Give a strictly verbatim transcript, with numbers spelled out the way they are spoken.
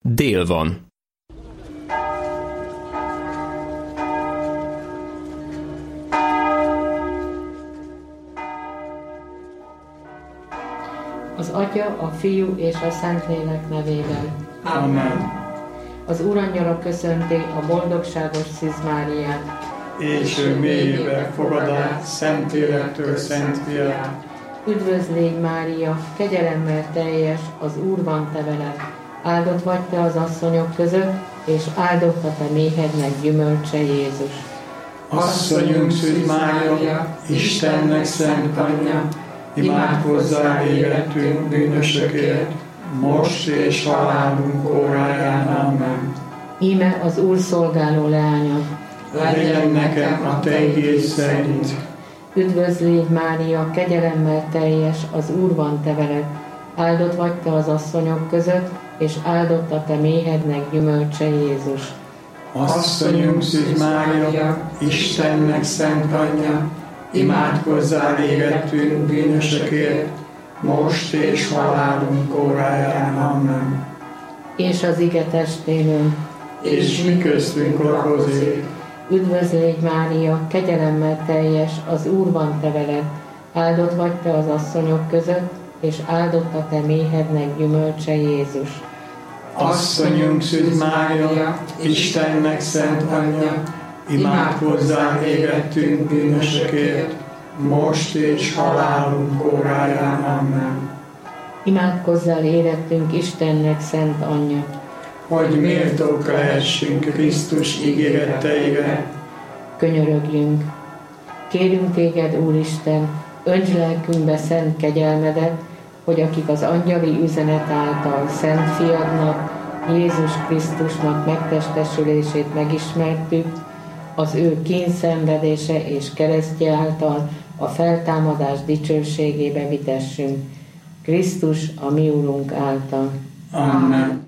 dél van. Az Atya, a Fiú és a Szentlélek nevében. Amen. Az Úrangyala köszönti a boldogságos Szűz Máriát, És ő mélyébe fogad át Szentlélektől Szent Fiát. Üdvözl légy, Mária, kegyelemmel teljes, az Úr van te veled. Áldott vagy te az asszonyok között, és áldott a te méhednek gyümölcse Jézus. Asszonyunk Szűz Mária, Istennek szent anyja, imádkozzál érettünk bűnösökért, most és halálunk óráján. Amen. Íme az Úr szolgáló leánya. Legyen nekem a te igéd szerint. Üdvözl légy, Mária, kegyelemmel teljes, az Úr van te veled. Áldott vagy te az asszonyok között, és áldott a te méhednek gyümölcse Jézus. Asszonyunk Szűz Mária, Istennek szent anyja, imádkozzál érettünk bűnösökért, most és halálunk óráján. Amen. És az ige testéből. És mi köztünk lakozik. Üdvözl légy, Mária, kegyelemmel teljes, az Úr van te veled. Áldott vagy te az asszonyok között, és áldott a te méhednek gyümölcse Jézus. Asszonyunk Szűz Mária, Istennek szent anyja, imádkozzál érettünk bűnösökért, most és halálunk óráján. Amen. Imádkozzál érettünk Istennek szent anyja, hogy méltók lehessünk Krisztus ígéreteire. Könyörögjünk. Kérünk téged, Úristen, önts lelkünkbe szent kegyelmedet, hogy akik az angyali üzenet által Szent Fiadnak, Jézus Krisztusnak megtestesülését megismertük, az ő kényszenvedése és keresztje által a feltámadás dicsőségébe vitessünk. Krisztus a mi Urunk által. Amen.